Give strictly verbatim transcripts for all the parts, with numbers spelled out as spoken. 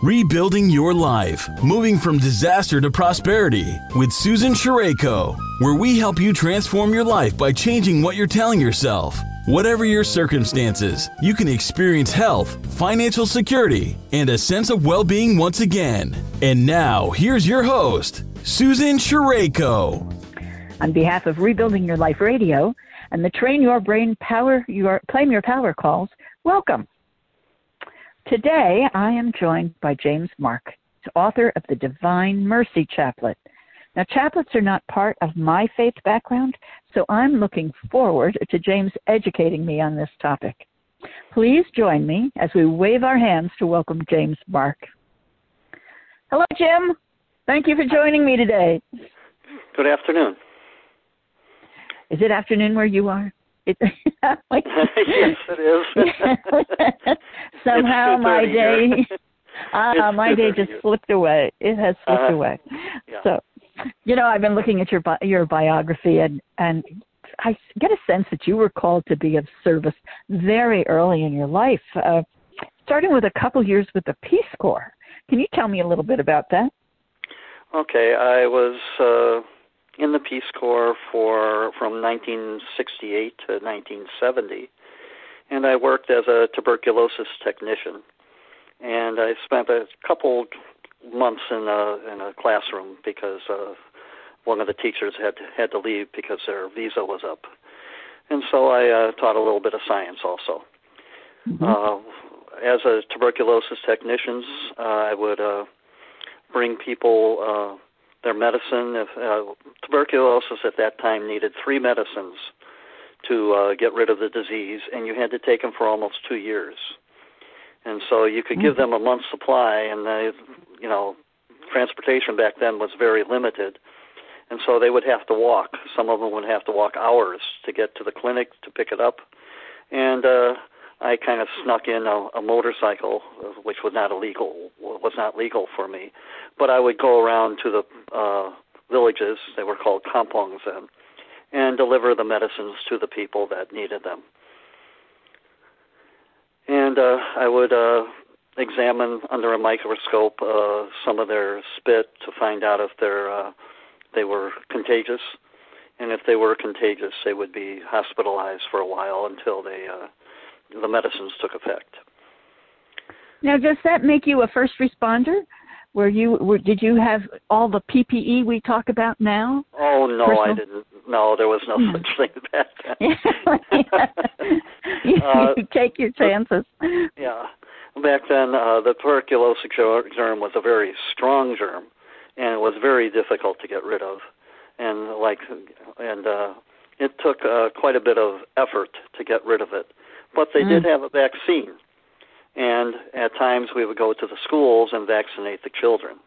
Rebuilding Your Life, Moving from Disaster to Prosperity with Susan Sherayko, where we help you transform your life by changing what you're telling yourself. Whatever your circumstances, you can experience health, financial security, and a sense of well-being once again. And now, here's your host, Susan Sherayko. On behalf of Rebuilding Your Life Radio and the Train Your Brain Power Your Claim Your Power calls, welcome. Today, I am joined by James Mark, author of the Divine Mercy Chaplet. Now, chaplets are not part of my faith background, so I'm looking forward to James educating me on this topic. Please join me as we wave our hands to welcome James Mark. Hello, Jim. Thank you for joining me today. Good afternoon. Is it afternoon where you are? It, yes, it is. Somehow my day, uh, my day just slipped away. It has slipped uh, away. Yeah. So, you know, I've been looking at your bi- your biography, and, and I get a sense that you were called to be of service very early in your life, uh, starting with a couple years with the Peace Corps. Can you tell me a little bit about that? Okay, I was uh, in the Peace Corps for from nineteen sixty-eight to nineteen seventy, and I worked as a tuberculosis technician. And I spent a couple months in a in a classroom because uh, one of the teachers had to, had to leave because their visa was up, and so I uh, taught a little bit of science also. Mm-hmm. Uh, as a tuberculosis technician, uh, I would uh, bring people uh, their medicine. If, uh, tuberculosis at that time needed three medicines to uh, get rid of the disease, and you had to take them for almost two years. And so you could give them a month's supply, and they, you know, transportation back then was very limited, and so they would have to walk. Some of them would have to walk hours to get to the clinic to pick it up, and uh, I kind of snuck in a, a motorcycle, which was not illegal, was not legal for me, but I would go around to the uh, villages, they were called kampongs then, and deliver the medicines to the people that needed them. And uh, I would uh, examine under a microscope uh, some of their spit to find out if they're, uh, they were contagious, and if they were contagious, they would be hospitalized for a while until they uh, the medicines took effect. Now, does that make you a first responder? Were you were, did you have all the P P E we talk about now? Oh no, Personal? I didn't. No, there was no yeah. such thing back then. you, uh, you take your chances. Yeah, back then uh, the tuberculosis germ was a very strong germ, and it was very difficult to get rid of, and like, and uh, it took uh, quite a bit of effort to get rid of it. But they mm. did have a vaccine, and at times we would go to the schools and vaccinate the children,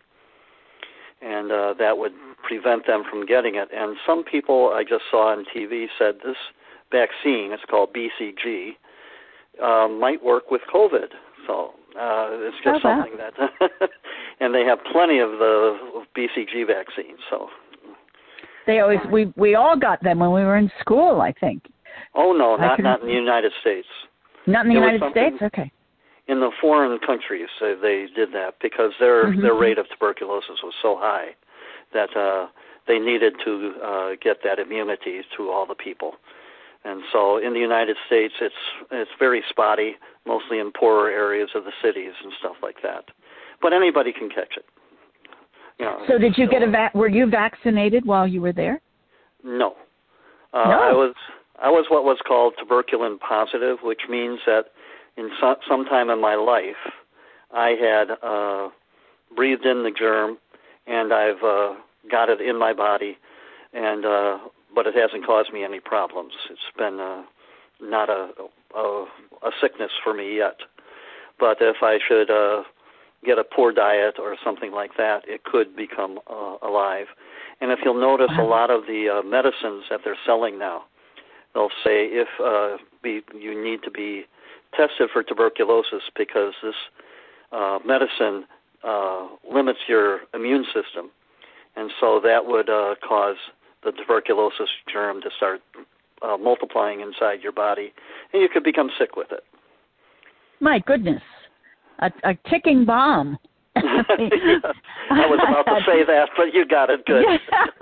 and uh, that would prevent them from getting it. And some people I just saw on T V said this vaccine, it's called B C G, uh, might work with COVID. So uh, it's just oh, wow. something that, and they have plenty of the B C G vaccines. So they always we we all got them when we were in school, I think. Oh, no, not not in the United States. Not in the United States? Okay. In the foreign countries, they, they did that because their mm-hmm. their rate of tuberculosis was so high that uh, they needed to uh, get that immunity to all the people. And so in the United States, it's it's very spotty, mostly in poorer areas of the cities and stuff like that. But anybody can catch it. You know, so did you still, get a va- were you vaccinated while you were there? No. Uh, no. I was... I was what was called tuberculin positive, which means that in some, some time in my life, I had uh, breathed in the germ, and I've uh, got it in my body, and uh, but it hasn't caused me any problems. It's been uh, not a, a a sickness for me yet. But if I should uh, get a poor diet or something like that, it could become uh, alive. And if you'll notice, a lot of the uh, medicines that they're selling now, they'll say if uh, be, you need to be tested for tuberculosis because this uh, medicine uh, limits your immune system, and so that would uh, cause the tuberculosis germ to start uh, multiplying inside your body, and you could become sick with it. My goodness, a, a ticking bomb. Yeah, I was about to say that, but you got it good.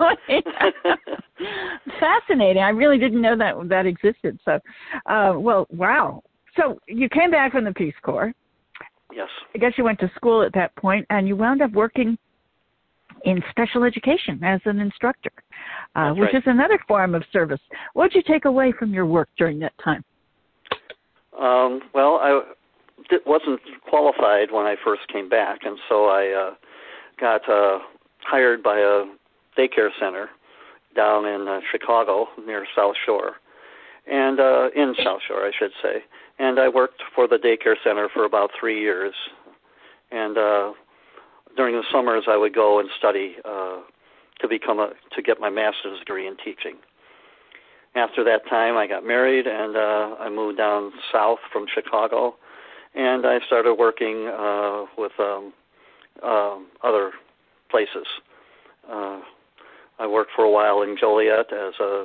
Fascinating. I really didn't know that that existed. So, uh, well, wow. So you came back from the Peace Corps. Yes. I guess you went to school at that point, and you wound up working in special education as an instructor, uh, which right. is another form of service. What did you take away from your work during that time? Um, well, I wasn't qualified when I first came back, and so I uh, got uh, hired by a daycare center down in uh, Chicago near South Shore, and uh, in South Shore, I should say. And I worked for the daycare center for about three years, and uh, during the summers, I would go and study uh, to become a to get my master's degree in teaching. After that time, I got married, and uh, I moved down south from Chicago, and I started working uh, with um, um, other places. Uh, I worked for a while in Joliet as a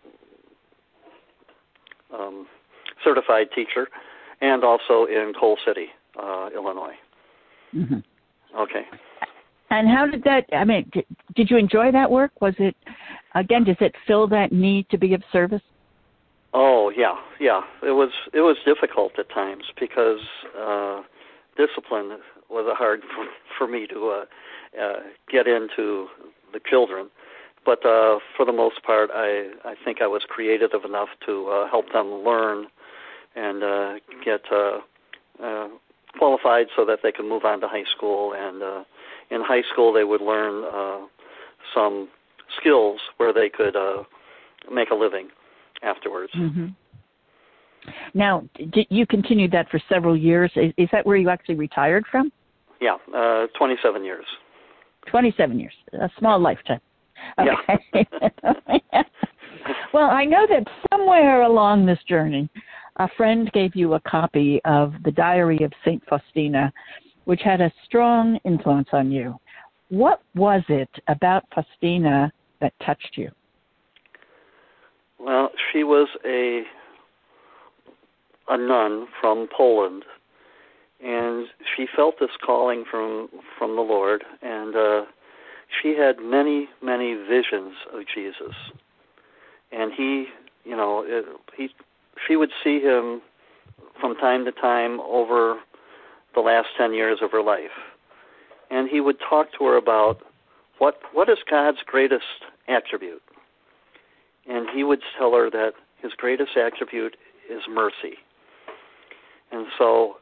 um, certified teacher, and also in Coal City, uh, Illinois. Mm-hmm. Okay. And how did that, I mean, did, did you enjoy that work? Was it, again, does it fill that need to be of service? Oh, yeah, yeah. It was it was difficult at times because uh, discipline was hard for, for me to uh, uh, get into the children. But uh, for the most part, I, I think I was creative enough to uh, help them learn and uh, get uh, uh, qualified so that they could move on to high school. And uh, in high school, they would learn uh, some skills where they could uh, make a living afterwards. Mm-hmm. Now, did you continued that for several years? Is, is that where you actually retired from? Yeah, uh, twenty-seven years. twenty-seven years, a small lifetime. Okay. Yeah. Well, I know that somewhere along this journey, a friend gave you a copy of the Diary of Saint Faustina, which had a strong influence on you. What was it about Faustina that touched you? Well, she was a a nun from Poland, and she felt this calling from from the Lord, and uh, she had many, many visions of Jesus. And he, you know, it, he, she would see him from time to time over the last ten years of her life, and he would talk to her about what what is God's greatest attribute. And he would tell her that his greatest attribute is mercy. And so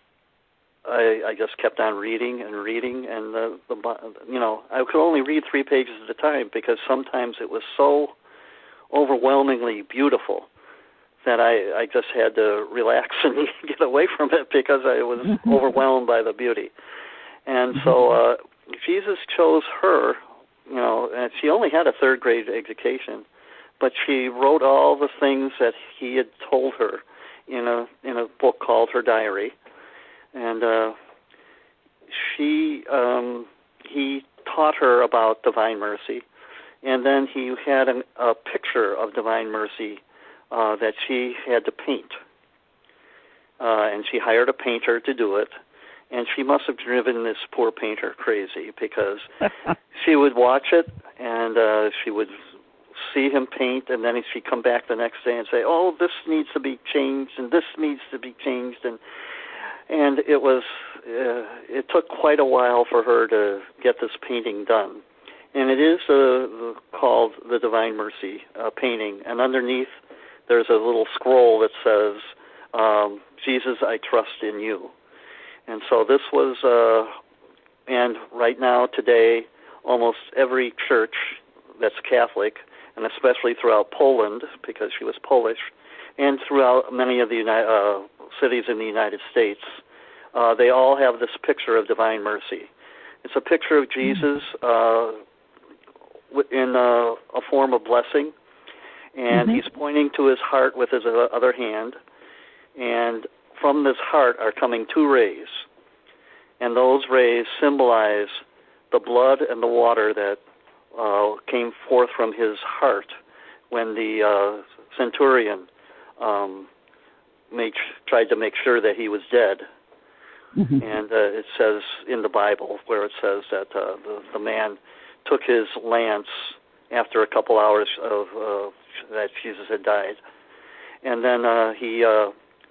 I, I just kept on reading and reading, and the, the you know I could only read three pages at a time because sometimes it was so overwhelmingly beautiful that I, I just had to relax and get away from it because I was overwhelmed by the beauty. And so uh, Jesus chose her, you know, and she only had a third grade education, but she wrote all the things that he had told her in a in a book called her diary, and uh, she um, he taught her about divine mercy, and then he had an, a picture of divine mercy uh, that she had to paint, uh, and she hired a painter to do it, and she must have driven this poor painter crazy because she would watch it and uh, she would see him paint, and then she'd come back the next day and say, "Oh, this needs to be changed, and this needs to be changed," and and it was uh, it took quite a while for her to get this painting done, and it is uh, called the Divine Mercy uh, painting, and underneath there's a little scroll that says, um, "Jesus, I trust in you," and so this was, uh, and right now today, almost every church that's Catholic, and especially throughout Poland, because she was Polish, and throughout many of the Uni- uh, cities in the United States, uh, they all have this picture of divine mercy. It's a picture of Jesus uh, in a, a form of blessing, and mm-hmm. he's pointing to his heart with his other hand, and from this heart are coming two rays, and those rays symbolize the blood and the water that Uh, came forth from his heart when the uh, centurion um, made, tried to make sure that he was dead. Mm-hmm. And uh, it says in the Bible where it says that uh, the, the man took his lance after a couple hours of uh, that Jesus had died, and then uh, he uh,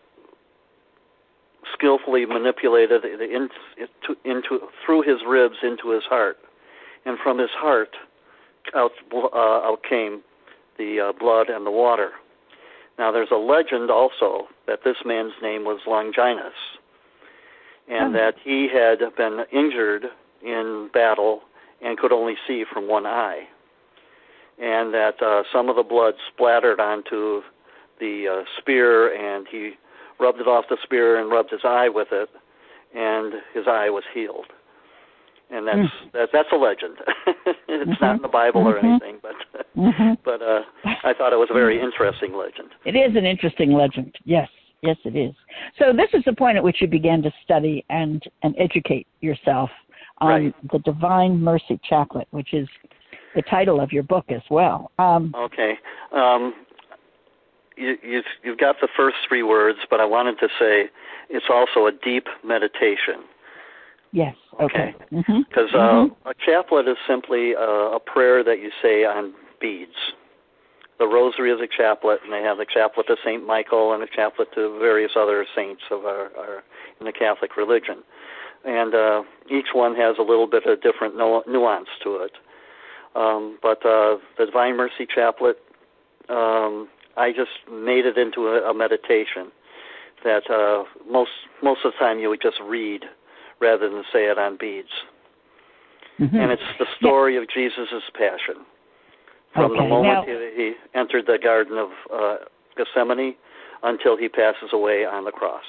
skillfully manipulated it in, into, into through his ribs into his heart, and from his heart out uh, out came the uh, blood and the water. Now, there's a legend also that this man's name was Longinus, and oh. that he had been injured in battle and could only see from one eye, and that uh, some of the blood splattered onto the uh, spear, and he rubbed it off the spear and rubbed his eye with it, and his eye was healed. And that's mm. that, that's a legend. It's mm-hmm. not in the Bible mm-hmm. or anything, but mm-hmm. but uh, I thought it was a very interesting legend. It is an interesting legend. Yes, yes, it is. So this is the point at which you began to study and, and educate yourself on right. the Divine Mercy Chaplet, which is the title of your book as well. Um, okay. Um, you, you've, you've got the first three words, but I wanted to say it's also a deep meditation. Yes, okay. Because mm-hmm. uh, mm-hmm. a chaplet is simply uh, a prayer that you say on beads. The rosary is a chaplet, and they have a chaplet to Saint Michael and a chaplet to various other saints of our, our in the Catholic religion. And uh, each one has a little bit of different nu- nuance to it. Um, but uh, the Divine Mercy Chaplet, um, I just made it into a, a meditation that uh, most most of the time you would just read rather than say it on beads. Mm-hmm. And it's the story yeah. of Jesus' passion. From okay. the moment now, he, he entered the Garden of uh, Gethsemane until he passes away on the cross.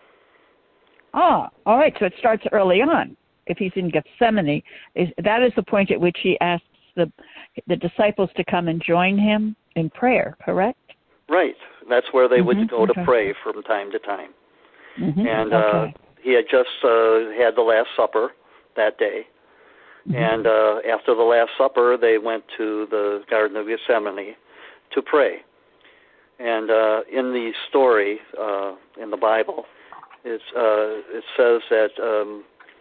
Ah, all right, so it starts early on. If he's in Gethsemane, is, that is the point at which he asks the the disciples to come and join him in prayer, correct? Right. That's where they mm-hmm. would go okay. to pray from time to time. Mm-hmm. And okay. uh, he had just uh, had the Last Supper that day. Mm-hmm. And uh, after the Last Supper, they went to the Garden of Gethsemane to pray. And uh, in the story, uh, in the Bible, it's, uh, it says that um,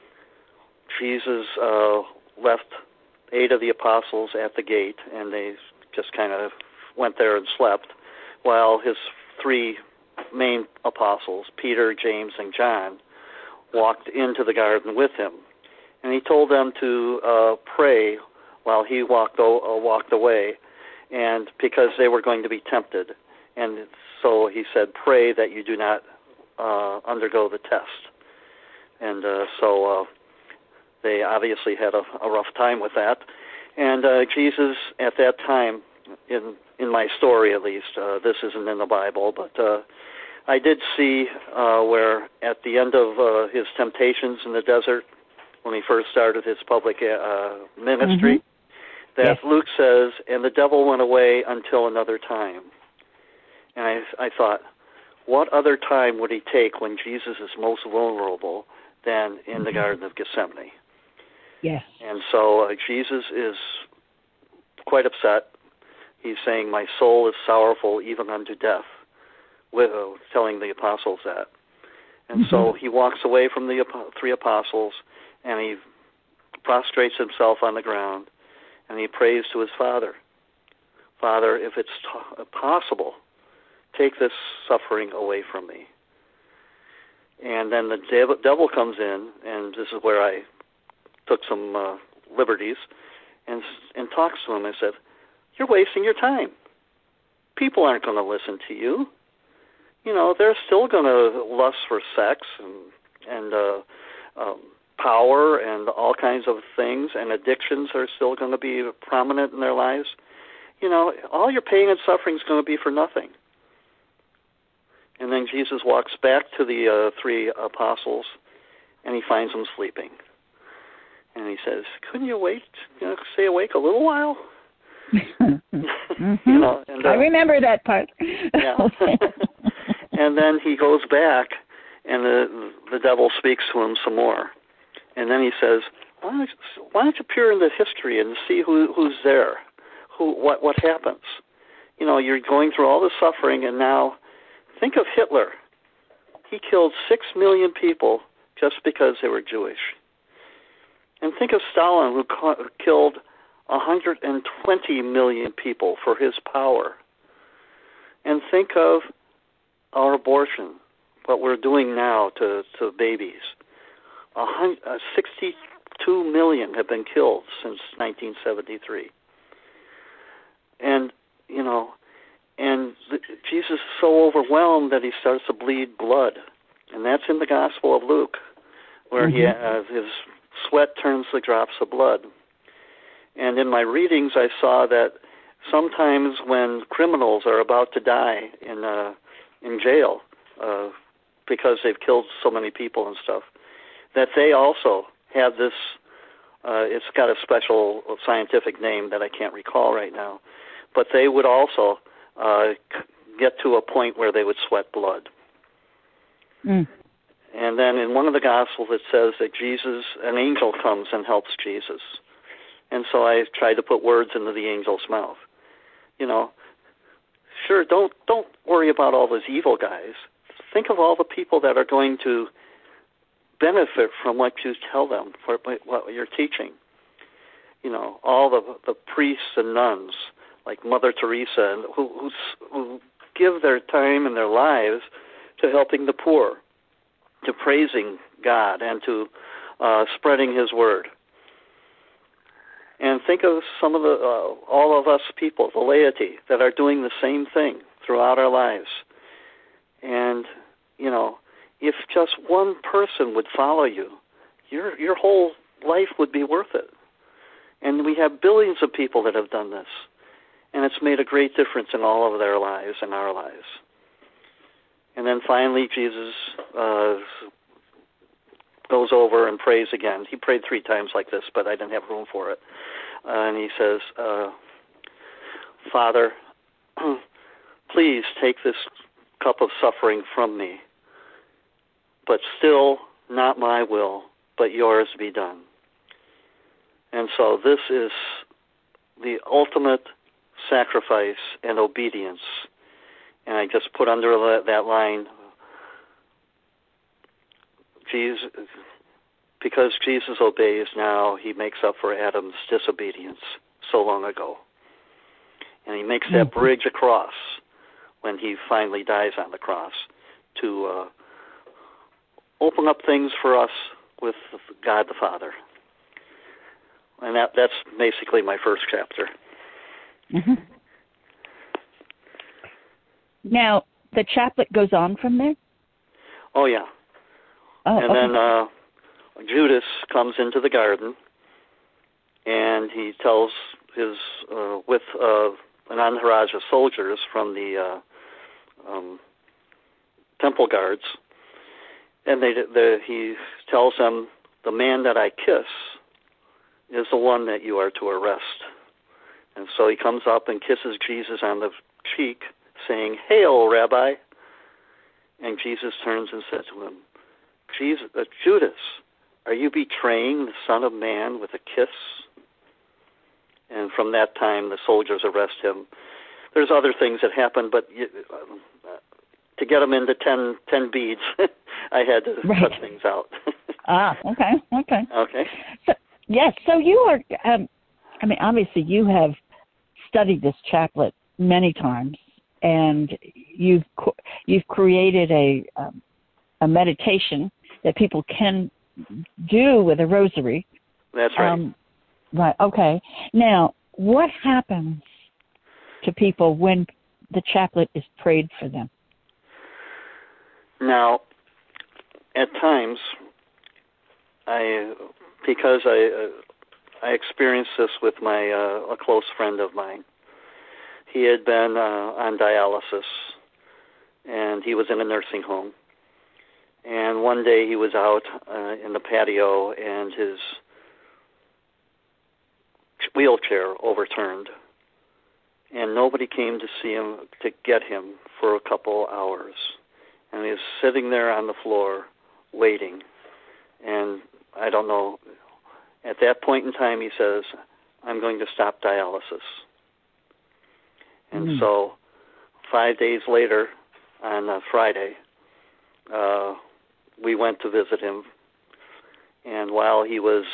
Jesus uh, left eight of the apostles at the gate, and they just kind of went there and slept, while his three main apostles, Peter, James, and John, walked into the garden with him. And he told them to uh, pray while he walked o- uh, walked away, and because they were going to be tempted. And so he said, pray that you do not uh, undergo the test. And uh, so uh, they obviously had a, a rough time with that. And uh, Jesus, at that time, in in my story at least, uh, this isn't in the Bible, but uh, I did see uh, where at the end of uh, his temptations in the desert, when he first started his public uh, ministry, mm-hmm. that yes. Luke says, and the devil went away until another time. And I, I thought, what other time would he take when Jesus is most vulnerable than in mm-hmm. the Garden of Gethsemane? Yes. And so uh, Jesus is quite upset. He's saying, my soul is sorrowful even unto death, with, uh, telling the apostles that. And mm-hmm. so he walks away from the ap- three apostles, and he prostrates himself on the ground, and he prays to his Father. Father, if it's t- possible, take this suffering away from me. And then the dev- devil comes in, and this is where I took some uh, liberties, and and talks to him and said, you're wasting your time. People aren't going to listen to you. You know, they're still going to lust for sex and, and uh, um, power and all kinds of things, and addictions are still going to be prominent in their lives. You know, all your pain and suffering is going to be for nothing. And then Jesus walks back to the uh, three apostles, and he finds them sleeping. And he says, couldn't you wait, you know, stay awake a little while? mm-hmm. You know, and, uh, I remember that part. Yeah. And then he goes back, and the the devil speaks to him some more. And then he says, why don't you, why don't you peer into history and see who who's there, who what what happens? You know, you're going through all this suffering, and now think of Hitler. He killed six million people just because they were Jewish. And think of Stalin, who ca- killed one hundred twenty million people for his power. And think of our abortion, what we're doing now to, to babies. A hundred, uh, sixty-two million have been killed since nineteen seventy-three. And, you know, and the, Jesus is so overwhelmed that he starts to bleed blood. And that's in the Gospel of Luke, where mm-hmm. he uh, his sweat turns to drops of blood. And in my readings, I saw that sometimes when criminals are about to die in uh, in jail uh, because they've killed so many people and stuff, that they also have this, uh, it's got a special scientific name that I can't recall right now, but they would also uh, get to a point where they would sweat blood. Mm. And then in one of the Gospels it says that Jesus, an angel comes and helps Jesus. And so I tried to put words into the angel's mouth. You know, sure, don't don't worry about all those evil guys. Think of all the people that are going to benefit from what you tell them, for what you're teaching. You know, all the the priests and nuns, like Mother Teresa, who who, who give their time and their lives to helping the poor, to praising God, and to uh, spreading His word. And think of some of the, uh, all of us people, the laity, that are doing the same thing throughout our lives. And, you know, if just one person would follow you, your your whole life would be worth it. And we have billions of people that have done this. And it's made a great difference in all of their lives and our lives. And then finally, Jesus uh, goes over and prays again. He prayed three times like this, but I didn't have room for it. Uh, and he says, uh, Father, please take this cup of suffering from me, but still not my will, but yours be done. And so this is the ultimate sacrifice and obedience. And I just put under that, that line, Jesus, because Jesus obeys now, he makes up for Adam's disobedience so long ago. And he makes that mm-hmm. bridge across when he finally dies on the cross to uh, open up things for us with God the Father. And that that's basically my first chapter. Mm-hmm. Now, the chaplet goes on from there? Oh, yeah. Oh, and okay. then uh, Judas comes into the garden, and he tells his, uh, with uh, an entourage of soldiers from the uh, um, temple guards, and they, they, he tells them, the man that I kiss is the one that you are to arrest. And so he comes up and kisses Jesus on the cheek, saying, "Hail, Rabbi." And Jesus turns and says to him, Jesus, uh, Judas, are you betraying the Son of Man with a kiss? And from that time, the soldiers arrest him. There's other things that happen, but you, uh, to get them into ten, ten beads, I had to right. cut things out. ah, okay, okay. Okay. So, yes, so you are, um, I mean, obviously you have studied this chaplet many times, and you've you've created a um, a meditation that people can do with a rosary. That's right. Um, right. Okay. Now, what happens to people when the chaplet is prayed for them? Now, at times, I because I uh, I experienced this with my uh, a close friend of mine. He had been uh, on dialysis, and he was in a nursing home. And one day he was out uh, in the patio, and his wheelchair overturned, and nobody came to see him, to get him for a couple hours. And he was sitting there on the floor waiting. And I don't know, at that point in time he says, I'm going to stop dialysis. And mm. so five days later, on a Friday, uh, we went to visit him And while he was,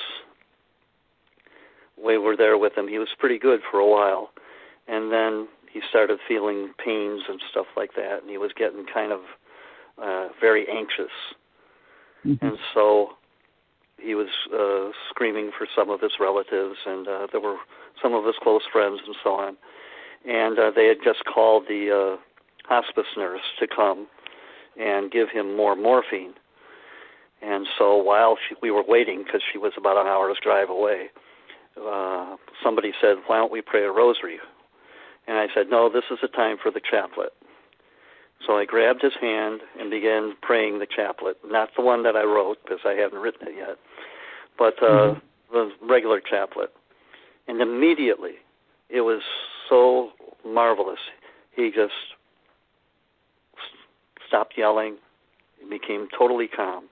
we were there with him, he was pretty good for a while. And then he started feeling pains and stuff like that, and he was getting kind of uh, very anxious. Mm-hmm. And so he was uh, screaming for some of his relatives, and uh, there were some of his close friends and so on. And uh, they had just called the uh, hospice nurse to come and give him more morphine. And so while she, we were waiting, because she was about an hour's drive away, uh, somebody said, why don't we pray a rosary? And I said, no, this is the time for the chaplet. So I grabbed his hand and began praying the chaplet, not the one that I wrote, because I haven't written it yet, but uh, mm-hmm. the regular chaplet. And immediately, it was so marvelous. He just stopped yelling. He became totally calm.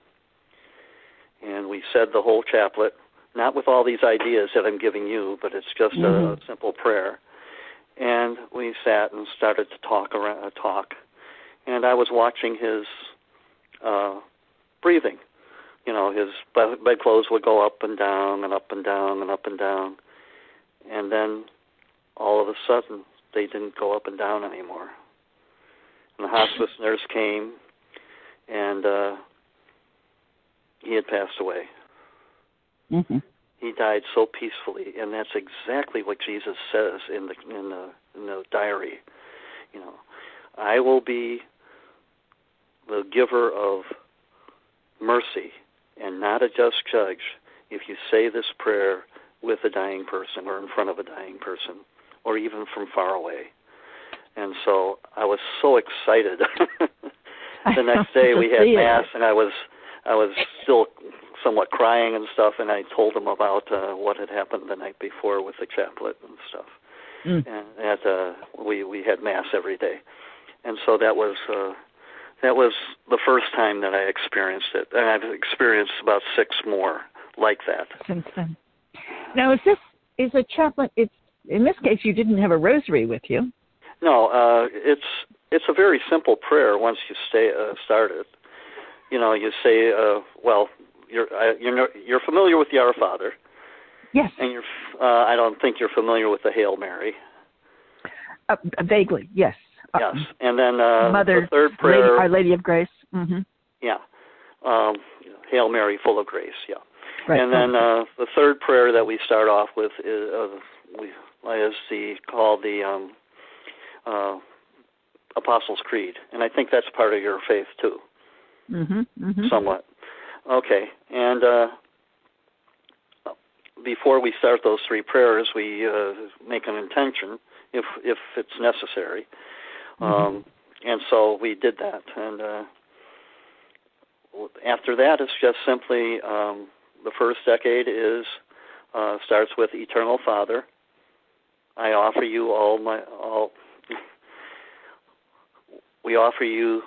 And we said the whole chaplet, not with all these ideas that I'm giving you, but it's just mm-hmm. a simple prayer. And we sat and started to talk around, uh, talk. And I was watching his uh, breathing. You know, his bedclothes would go up and down and up and down and up and down. And then all of a sudden, they didn't go up and down anymore. And the hospice nurse came, and uh, he had passed away. Mm-hmm. He died so peacefully, and that's exactly what Jesus says in the in the in the diary. You know, I will be the giver of mercy and not a just judge if you say this prayer with a dying person or in front of a dying person or even from far away. And so I was so excited. The next day we had Mass, and I was I was still somewhat crying and stuff, and I told him about uh, what had happened the night before with the chaplet and stuff. Mm. And at, uh, we we had Mass every day, and so that was uh, that was the first time that I experienced it, and I've experienced about six more like that since then. Now, is this is a chaplet? It's in this case, you didn't have a rosary with you. No, uh, it's it's a very simple prayer. Once you stay uh, started, you know, you say, uh, well. You're uh, you're you're familiar with the Our Father. Yes. And you're uh, I don't think you're familiar with the Hail Mary. Uh, vaguely, yes. Yes, and then uh, Mother, the third prayer, Lady, Our Lady of Grace. Mm-hmm. Yeah. Um, Hail Mary, full of grace. Yeah. Right. And then uh, the third prayer that we start off with is, uh, we, is the called the um, uh, Apostles' Creed, and I think that's part of your faith too. Mm-hmm. Mm-hmm. Somewhat. Okay, and uh, before we start those three prayers, we uh, make an intention, if if it's necessary. Mm-hmm. Um, and so we did that. And uh, after that, it's just simply um, the first decade is uh, starts with Eternal Father. I offer you all my all. We offer you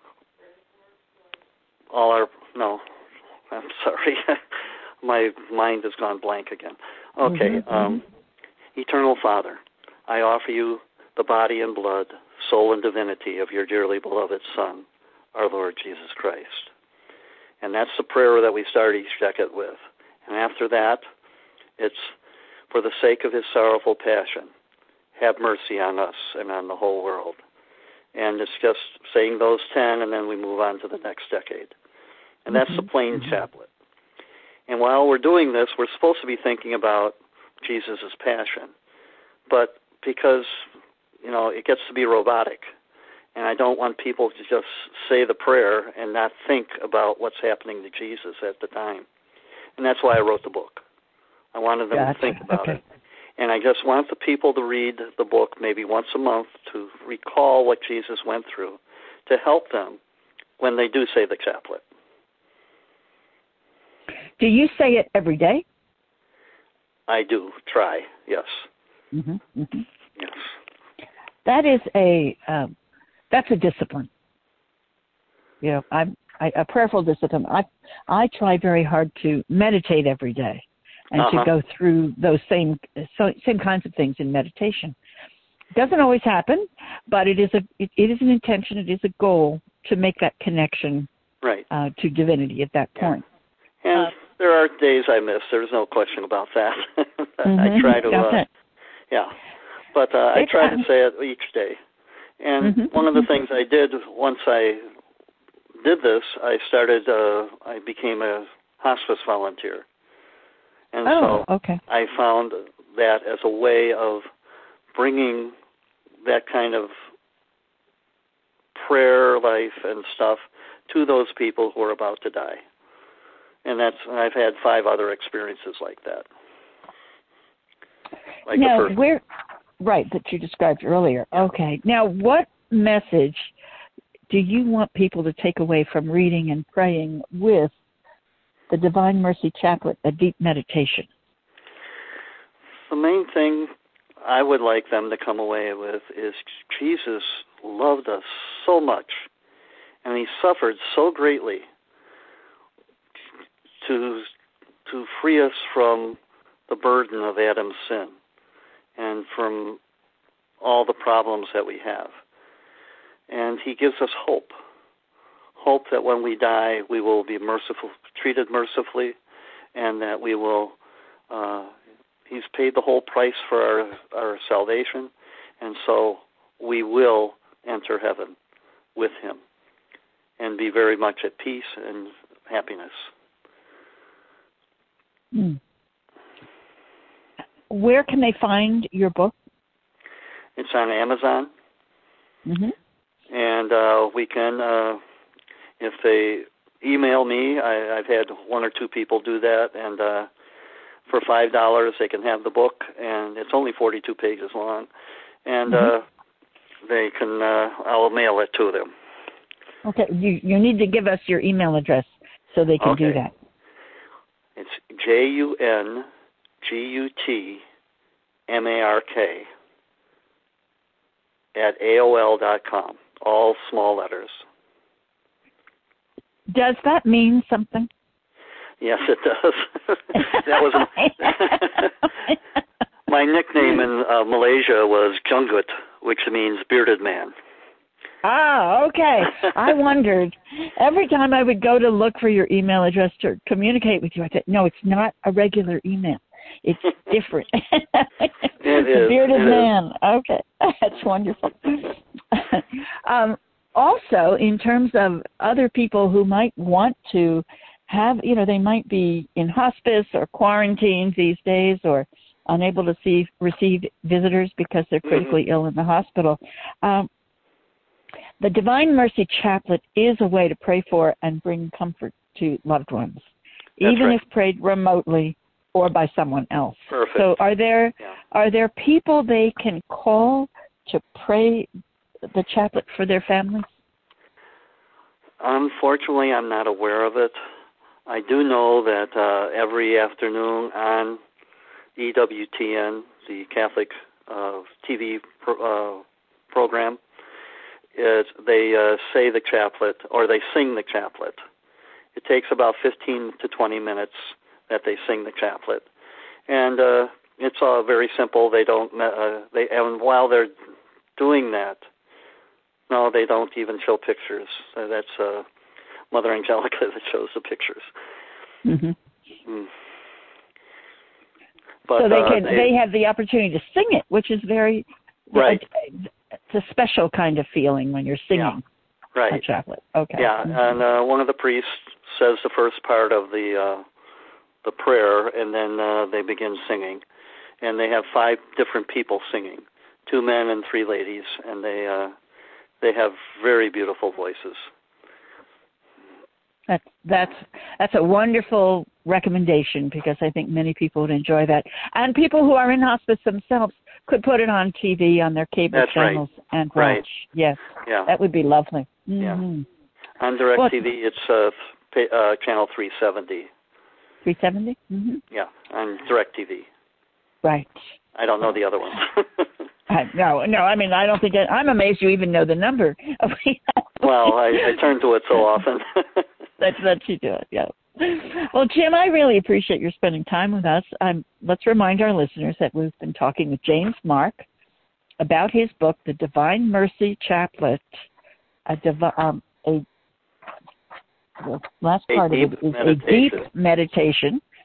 all our no. I'm sorry. My mind has gone blank again. Okay. Mm-hmm. Um, Eternal Father, I offer you the body and blood, soul and divinity of your dearly beloved Son, our Lord Jesus Christ. And that's the prayer that we start each decade with. And after that, it's for the sake of his sorrowful passion, have mercy on us and on the whole world. And it's just saying those ten, and then we move on to the next decade. And that's mm-hmm. the plain mm-hmm. chaplet. And while we're doing this, we're supposed to be thinking about Jesus' passion. But because, you know, it gets to be robotic, and I don't want people to just say the prayer and not think about what's happening to Jesus at the time. And that's why I wrote the book. I wanted them gotcha. to think about okay. it. And I just want the people to read the book maybe once a month to recall what Jesus went through, to help them when they do say the chaplet. Do you say it every day? I do try, yes. Mm-hmm, mm-hmm. Yes. That is a um, that's a discipline. You know, I'm I, a prayerful discipline. I I try very hard to meditate every day, and uh-huh. to go through those same so, same kinds of things in meditation. It doesn't always happen, but it is a it, it is an intention. It is a goal to make that connection right uh, to divinity at that point. Yeah. And uh, there are days I miss. There's no question about that. Mm-hmm. I try to, uh, okay. yeah, but uh, I try to say it each day. And mm-hmm. one of the things I did once I did this, I started. Uh, I became a hospice volunteer, and oh, so okay. I found that as a way of bringing that kind of prayer life and stuff to those people who are about to die. And that's I've had five other experiences like that. Like now, the first where, right, that you described earlier. Okay. Now, what message do you want people to take away from reading and praying with the Divine Mercy Chaplet, a deep meditation? The main thing I would like them to come away with is Jesus loved us so much, and he suffered so greatly to to free us from the burden of Adam's sin and from all the problems that we have. And he gives us hope. Hope that when we die, we will be merciful, treated mercifully, and that we will, uh, he's paid the whole price for our, our salvation, and so we will enter heaven with him and be very much at peace and happiness. Mm. Where can they find your book? It's on Amazon. Mm-hmm. And uh, we can, uh, if they email me, I, I've had one or two people do that, and uh, for five dollars they can have the book, and it's only forty-two pages long, and mm-hmm. uh, they can, uh, I'll mail it to them. Okay, you you need to give us your email address so they can okay. do that. It's J U N G U T M A R K at A O L dot com, all small letters. Does that mean something? Yes, it does. That was my nickname in uh, Malaysia was Junggut, which means bearded man. Ah, okay. I wondered. Every time I would go to look for your email address to communicate with you, I said, no, it's not a regular email. It's different. It is. Bearded it man. Is. Okay. That's wonderful. um, also, in terms of other people who might want to have, you know, they might be in hospice or quarantined these days or unable to see, receive visitors because they're critically mm-hmm. ill in the hospital. Um, The Divine Mercy Chaplet is a way to pray for and bring comfort to loved ones, That's even right. if prayed remotely or by someone else. Perfect. So are there yeah. are there people they can call to pray the chaplet for their families? Unfortunately, I'm not aware of it. I do know that uh, every afternoon on E W T N, the Catholic uh, T V pro, uh, program, Is they uh, say the chaplet, or they sing the chaplet. It takes about fifteen to twenty minutes that they sing the chaplet, and uh, it's all very simple. They don't. Uh, they and while they're doing that, no, they don't even show pictures. Uh, that's uh, Mother Angelica that shows the pictures. Mm-hmm. Mm. But, so they uh, can they, they have the opportunity to sing it, which is very right. Uh, it's a special kind of feeling when you're singing yeah. right. a chaplet. Okay. Yeah, mm-hmm. and uh, one of the priests says the first part of the uh, the prayer, and then uh, they begin singing. And they have five different people singing, two men and three ladies, and they uh, they have very beautiful voices. That's that's that's a wonderful recommendation because I think many people would enjoy that, and people who are in hospice themselves could put it on T V on their cable That's channels right. and watch. Right. Yes, yeah, that would be lovely. Yeah, mm-hmm. on DirecTV well, it's uh, pay, uh, channel three seventy. three seventy. Mm-hmm. Yeah, on DirecTV. Right. I don't know the other ones. I, no, no. I mean, I don't think it, I'm amazed you even know the number. Well, I, I turn to it so often. That's that you do it, yeah. Well, Jim, I really appreciate your spending time with us. Um, let's remind our listeners that we've been talking with James Mark about his book, The Divine Mercy Chaplet, a, divi- um, a the last a part of it is meditation. a deep meditation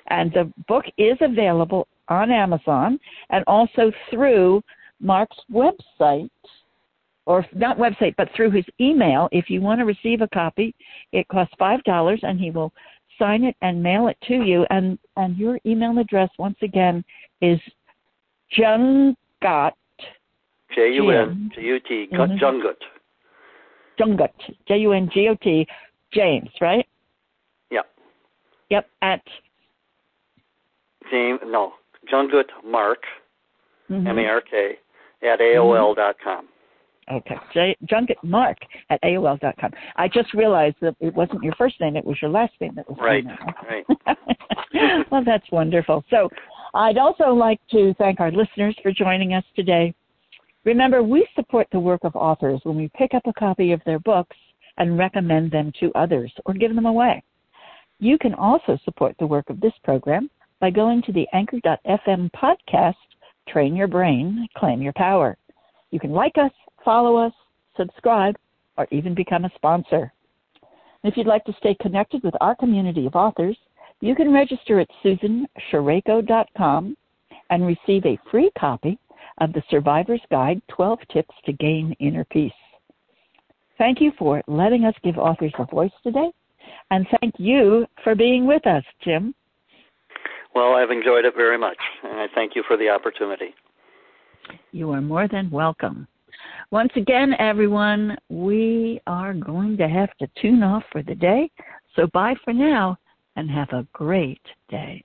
And the book is available on Amazon and also through Mark's website, or not website, but through his email. If you want to receive a copy, it costs five dollars, and he will sign it and mail it to you. And, and your email address, once again, is Jungot. J U N G U T, mm-hmm. Jungot. Jungot, J U N G O T, James, right? Yep. Yep, at... James, no, Jungut Mark, mm-hmm. M A R K, at A O L dot com. Okay, J- Jungut Mark at A O L dot com. I just realized that it wasn't your first name, it was your last name that was right. Right. Well, that's wonderful. So I'd also like to thank our listeners for joining us today. Remember, we support the work of authors when we pick up a copy of their books and recommend them to others or give them away. You can also support the work of this program by going to the anchor dot f m podcast, Train Your Brain, Claim Your Power. You can like us, follow us, subscribe, or even become a sponsor. And if you'd like to stay connected with our community of authors, you can register at susan shireko dot com and receive a free copy of the Survivor's Guide, twelve Tips to Gain Inner Peace. Thank you for letting us give authors a voice today, and thank you for being with us, Jim. Well, I've enjoyed it very much, and I thank you for the opportunity. You are more than welcome. Once again, everyone, we are going to have to tune off for the day, so bye for now, and have a great day.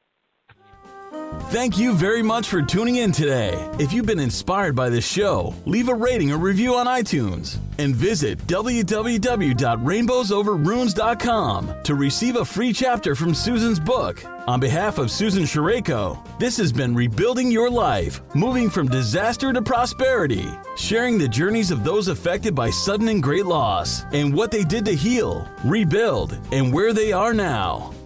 Thank you very much for tuning in today. If you've been inspired by this show, leave a rating or review on iTunes and visit w w w dot rainbows over runes dot com to receive a free chapter from Susan's book. On behalf of Susan Shireko, this has been Rebuilding Your Life, moving from disaster to prosperity, sharing the journeys of those affected by sudden and great loss and what they did to heal, rebuild, and where they are now.